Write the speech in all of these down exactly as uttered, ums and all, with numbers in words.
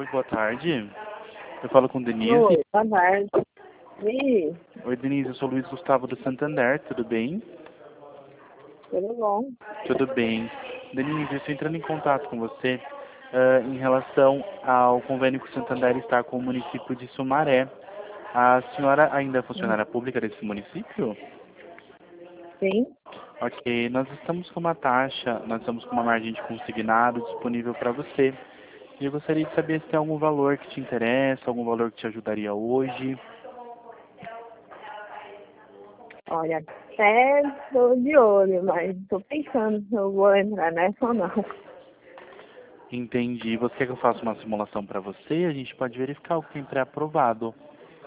Oi, boa tarde. Eu falo com Denise. Oi, boa tarde. Oi, Oi, Denise, eu sou Luiz Gustavo do Santander, tudo bem? tudo bom? Tudo bem. Denise, eu estou entrando em contato com você ah, em relação ao convênio que o Santander está com o município de Sumaré. A senhora ainda é funcionária pública desse município? Sim. Ok, nós estamos com uma taxa, nós estamos com uma margem de consignado disponível para você. E eu gostaria de saber se tem algum valor que te interessa, algum valor que te ajudaria hoje. Olha, até tô de olho, mas tô pensando se eu vou entrar nessa ou não. Entendi. Você quer que eu faça uma simulação para você? A gente pode verificar o que tem pré-aprovado.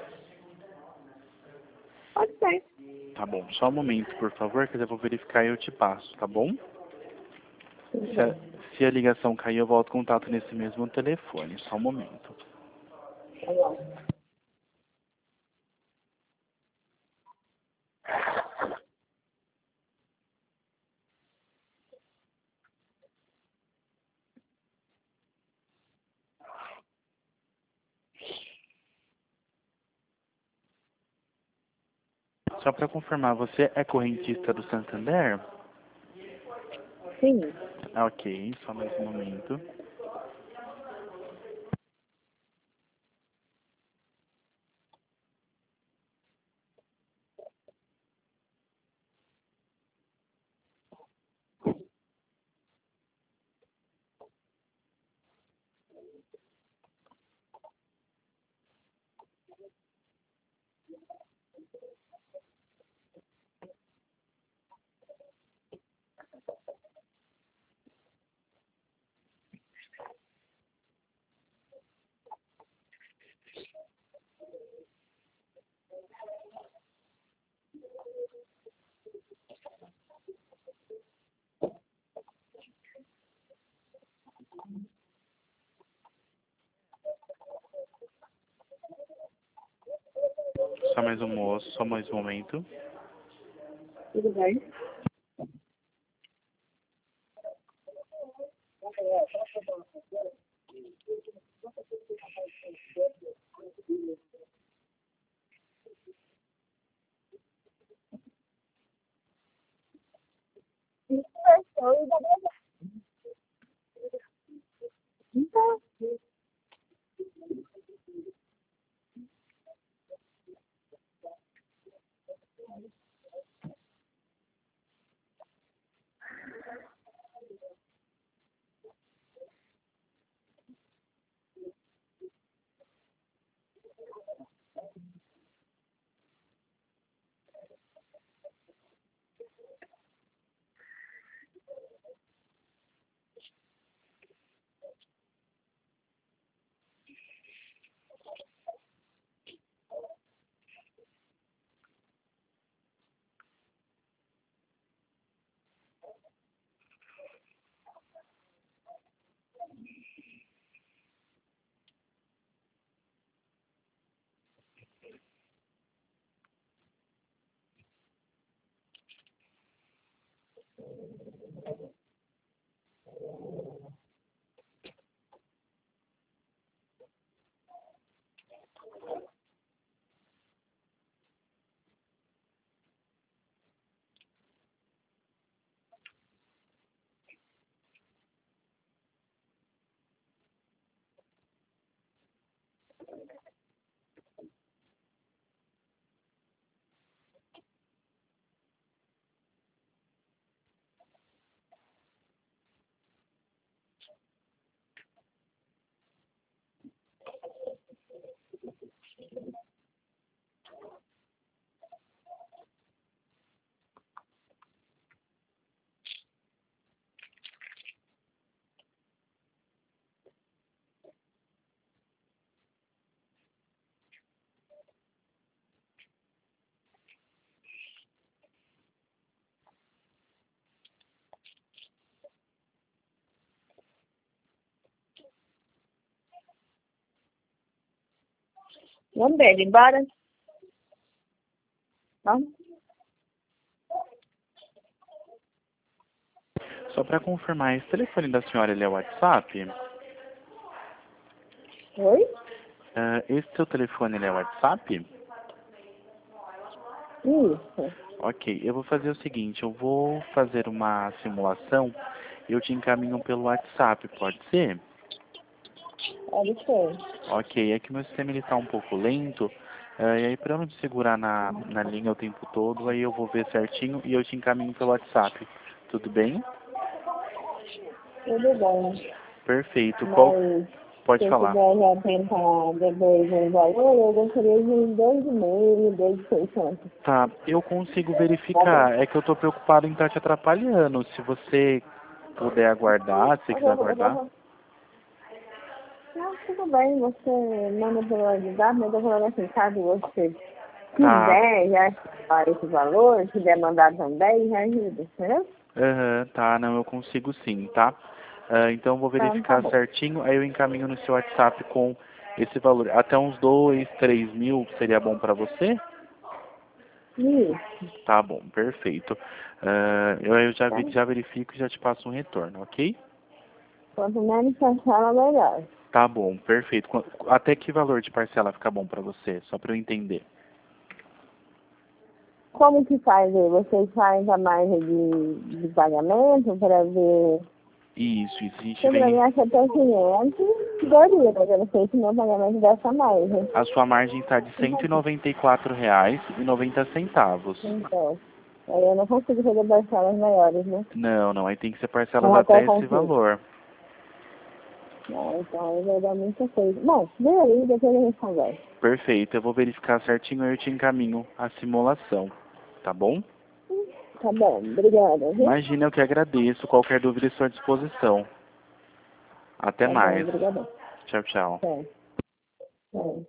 Pode ser. Tá bom, só um momento, por favor, que eu vou verificar e eu te passo, tá bom? Tudo Se a, bem. se a ligação cair, eu volto contato nesse mesmo telefone. Só um momento. Tá bom. Só para confirmar, você é correntista do Santander? Sim. Ah, ok, só mais um momento. Só mais um moço, só mais um momento. Tudo bem. Então, vamos ver, embora. Vamos. Só para confirmar, esse telefone da senhora ele é o WhatsApp? Oi? Ah, esse seu telefone ele é WhatsApp? Isso. Ok, eu vou fazer o seguinte, eu vou fazer uma simulação e eu te encaminho pelo WhatsApp, pode ser? Pode ser. Ok, é que meu sistema ele está um pouco lento, ah, e aí para eu não te segurar na, na linha o tempo todo, aí eu vou ver certinho e eu te encaminho pelo WhatsApp. Tudo bem? Tudo bem. Perfeito. Qual... Mas Pode se eu falar. quiser já tentar depois um valor, eu gostaria de uns dois e meio, dois e seiscentos. Tá, eu consigo Tá bom. verificar. É que eu tô preocupado em estar te atrapalhando. Se você puder aguardar, se você quiser aguardar. Não, tudo bem, você manda pelo WhatsApp, mas eu vou assim, caso você Tá, quiser já para esse valor, quiser mandar também, já ajuda, entendeu? aham, tá, não, eu consigo sim, tá? Ah, então eu vou Então, tá verificar bom. certinho, aí eu encaminho no seu WhatsApp com esse valor. Até uns dois, três mil seria bom pra você? Isso, Tá bom, perfeito. Ah, eu, eu já, tá? vi- já verifico e já te passo um retorno, ok? Quanto menos parcela, melhor. Tá bom, perfeito. Qu- Até que valor de parcela fica bom pra você? Só pra eu entender. Como que faz aí? Vocês fazem a margem de, de pagamento para ver. Isso, isso, a gente Se para mim vem. acha até quinhentos, daria, mas eu não sei se meu pagamento dessa margem. A sua margem está de cento e noventa e quatro reais e noventa centavos. Então, aí eu não consigo fazer parcelas maiores, né? Não, não, aí tem que ser parcelas Não até até esse consigo. valor. Não, então aí vai dar muita coisa. Bom, vê aí, depois a gente conversa. Perfeito, eu vou verificar certinho e eu te encaminho a simulação. Tá bom? Tá bom, obrigada, viu? Imagina, eu que agradeço. Qualquer dúvida estou à disposição. Até Tá bom, mais. obrigada. Tchau, tchau. É, é.